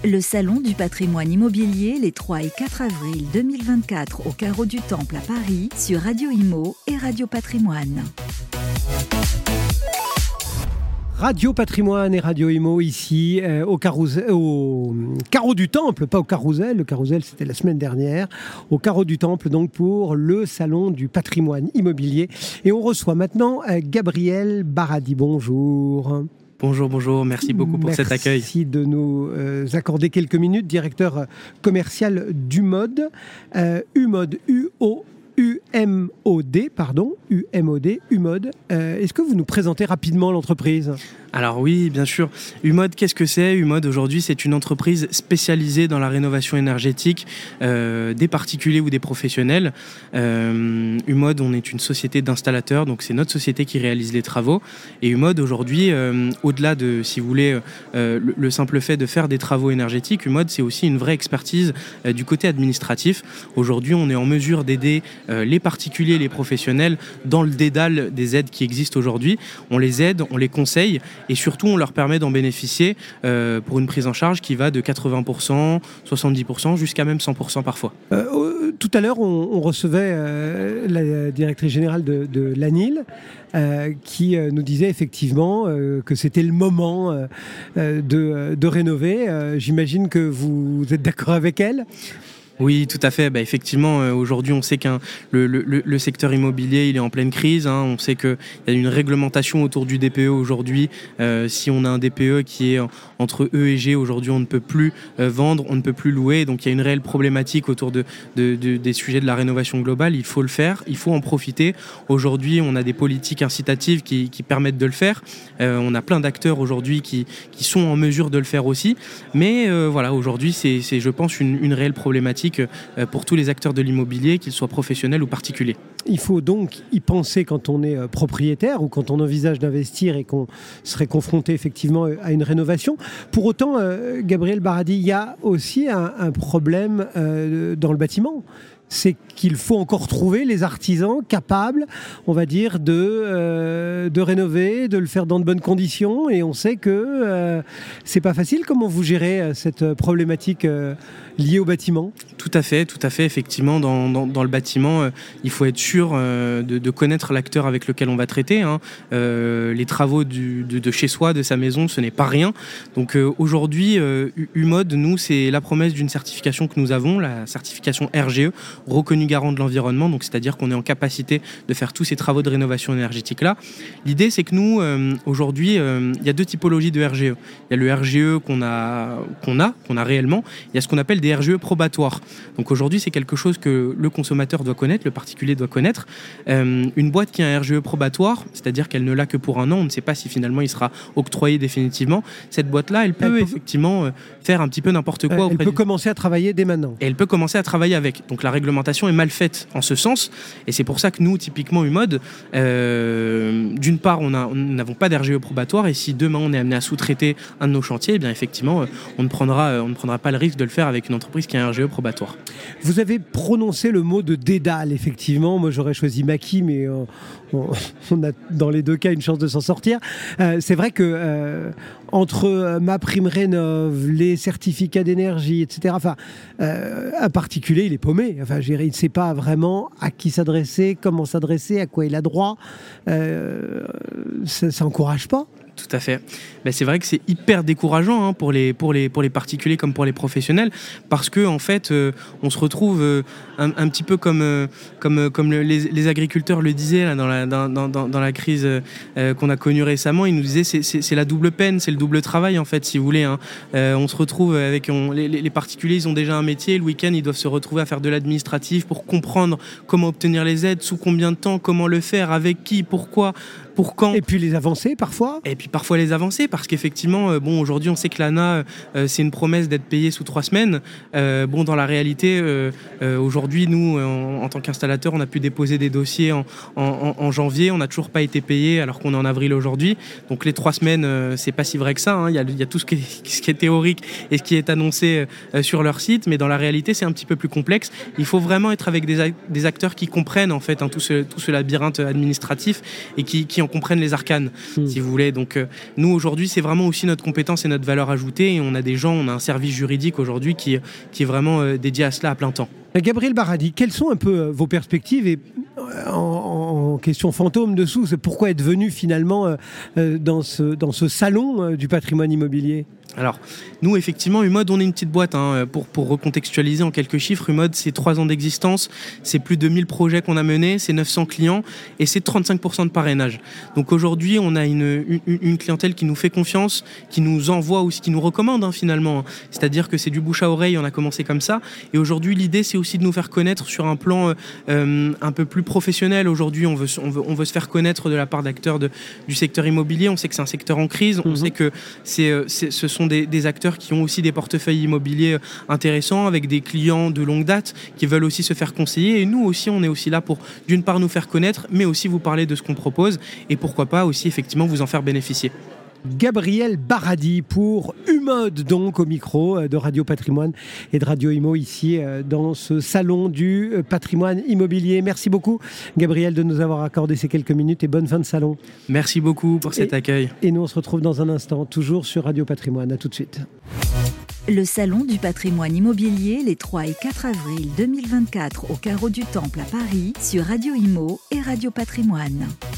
Le Salon du patrimoine immobilier les 3 et 4 avril 2024 au Carreau du Temple à Paris sur Radio Imo et Radio Patrimoine. Radio Patrimoine et Radio Imo ici au Carreau du Temple, pas au Carousel. Le Carousel c'était la semaine dernière. Au Carreau du Temple donc pour le Salon du patrimoine immobilier. Et on reçoit maintenant Gabriel Baradi. Bonjour. Bonjour, merci beaucoup pour cet accueil. Merci de nous accorder quelques minutes, directeur commercial d'Umod, Umod, Umod. Est-ce que vous nous présentez rapidement l'entreprise ? Alors oui, bien sûr. Umod, qu'est-ce que c'est ? Umod, aujourd'hui, c'est une entreprise spécialisée dans la rénovation énergétique des particuliers ou des professionnels. Umod, on est une société d'installateurs, donc c'est notre société qui réalise les travaux. Et Umod, aujourd'hui, au-delà de, si vous voulez, le simple fait de faire des travaux énergétiques, Umod, c'est aussi une vraie expertise du côté administratif. Aujourd'hui, on est en mesure d'aider les particuliers, les professionnels dans le dédale des aides qui existent aujourd'hui. On les aide, on les conseille et surtout on leur permet d'en bénéficier pour une prise en charge qui va de 80%, 70% jusqu'à même 100% parfois. Tout à l'heure, on recevait la directrice générale de l'ANIL qui nous disait effectivement que c'était le moment de rénover. J'imagine que vous êtes d'accord avec elle ? Oui, tout à fait. Effectivement, aujourd'hui, on sait que le secteur immobilier, il est en pleine crise. On sait qu'il y a une réglementation autour du DPE aujourd'hui. Si on a un DPE qui est entre E et G, aujourd'hui, on ne peut plus vendre, on ne peut plus louer. Donc, il y a une réelle problématique autour des sujets de la rénovation globale. Il faut le faire, il faut en profiter. Aujourd'hui, on a des politiques incitatives qui permettent de le faire. On a plein d'acteurs aujourd'hui qui sont en mesure de le faire aussi. Mais voilà, aujourd'hui, c'est je pense, une réelle problématique pour tous les acteurs de l'immobilier, qu'ils soient professionnels ou particuliers. Il faut donc y penser quand on est propriétaire ou quand on envisage d'investir et qu'on serait confronté effectivement à une rénovation. Pour autant, Gabriel Baradi, il y a aussi un problème dans le bâtiment. C'est qu'il faut encore trouver les artisans capables, on va dire, de rénover, de le faire dans de bonnes conditions. Et on sait que c'est pas facile. Comment vous gérez cette problématique liée au bâtiment ? Tout à fait. Effectivement, dans le bâtiment, il faut être sûr de connaître l'acteur avec lequel on va traiter. Les travaux de chez soi, de sa maison, ce n'est pas rien. Donc aujourd'hui, Umod, nous, c'est la promesse d'une certification que nous avons, la certification RGE, reconnu garant de l'environnement, donc c'est-à-dire qu'on est en capacité de faire tous ces travaux de rénovation énergétique-là. L'idée, c'est que nous, aujourd'hui, il y a deux typologies de RGE. Il y a le RGE qu'on a réellement, il y a ce qu'on appelle des RGE probatoires. Donc aujourd'hui, c'est quelque chose que le consommateur doit connaître, le particulier doit connaître. Une boîte qui a un RGE probatoire, c'est-à-dire qu'elle ne l'a que pour un an, on ne sait pas si finalement il sera octroyé définitivement, cette boîte-là, elle peut effectivement faire un petit peu n'importe quoi. Elle peut commencer à travailler dès maintenant. Et elle peut commencer à travailler avec. Donc la réglementation est mal faite en ce sens, et c'est pour ça que nous, typiquement Umod, d'une part, nous n'avons pas d'RGE probatoire, et si demain on est amené à sous-traiter un de nos chantiers, eh bien effectivement, on ne prendra pas le risque de le faire avec une entreprise qui a un RGE probatoire. Vous avez prononcé le mot de dédale, effectivement. Moi, j'aurais choisi maquis, mais on a dans les deux cas une chance de s'en sortir. C'est vrai que entre MaPrimeRénov', les certificats d'énergie, etc., un particulier, il est paumé. Enfin, il ne sait pas vraiment à qui s'adresser, comment s'adresser, à quoi il a droit. Ça n'encourage pas. Tout à fait. C'est vrai que c'est hyper décourageant pour les particuliers comme pour les professionnels, parce que en fait, on se retrouve un petit peu comme les agriculteurs le disaient là, dans la crise qu'on a connue récemment. Ils nous disaient c'est la double peine, c'est le double travail en fait, si vous voulez. On se retrouve avec les particuliers, ils ont déjà un métier. Le week-end, ils doivent se retrouver à faire de l'administratif pour comprendre comment obtenir les aides, sous combien de temps, comment le faire, avec qui, pourquoi. Pour quand. Et puis les avancées parfois. Et puis parfois les avancées, parce qu'effectivement, aujourd'hui on sait que l'ANA, c'est une promesse d'être payé sous 3 semaines. Dans la réalité, aujourd'hui, nous, en tant qu'installateur, on a pu déposer des dossiers en janvier, on n'a toujours pas été payé alors qu'on est en avril aujourd'hui. Donc les 3 semaines, c'est pas si vrai que ça. Il y a tout ce qui est théorique et ce qui est annoncé sur leur site, mais dans la réalité, c'est un petit peu plus complexe. Il faut vraiment être avec des acteurs qui comprennent en fait tout ce labyrinthe administratif et qui en comprennent les arcanes, si vous voulez. Donc nous aujourd'hui, c'est vraiment aussi notre compétence et notre valeur ajoutée. Et on a un service juridique aujourd'hui qui est vraiment dédié à cela à plein temps. Gabriel Baradi, quelles sont un peu vos perspectives et en question fantôme dessous, c'est pourquoi être venu finalement dans ce salon du patrimoine immobilier ? Alors, nous, effectivement, Umod, on est une petite boîte. Pour recontextualiser en quelques chiffres, Umod, c'est 3 ans d'existence, c'est plus de 1000 projets qu'on a menés, c'est 900 clients et c'est 35% de parrainage. Donc aujourd'hui, on a une clientèle qui nous fait confiance, qui nous envoie ou qui nous recommande finalement. C'est-à-dire que c'est du bouche à oreille, on a commencé comme ça. Et aujourd'hui, l'idée, c'est aussi de nous faire connaître sur un plan un peu plus professionnel. Aujourd'hui, on veut se faire connaître de la part d'acteurs du secteur immobilier. On sait que c'est un secteur en crise, on sait que ce sont des acteurs qui ont aussi des portefeuilles immobiliers intéressants avec des clients de longue date qui veulent aussi se faire conseiller. Et nous aussi, on est aussi là pour d'une part nous faire connaître, mais aussi vous parler de ce qu'on propose et pourquoi pas aussi effectivement vous en faire bénéficier. Gabriel Baradi pour Umod, donc au micro de Radio Patrimoine et de Radio Imo ici dans ce salon du patrimoine immobilier. Merci beaucoup Gabriel de nous avoir accordé ces quelques minutes et bonne fin de salon. Merci beaucoup pour cet accueil. Et nous on se retrouve dans un instant, toujours sur Radio Patrimoine. À tout de suite. Le salon du patrimoine immobilier les 3 et 4 avril 2024 au Carreau du Temple à Paris sur Radio Imo et Radio Patrimoine.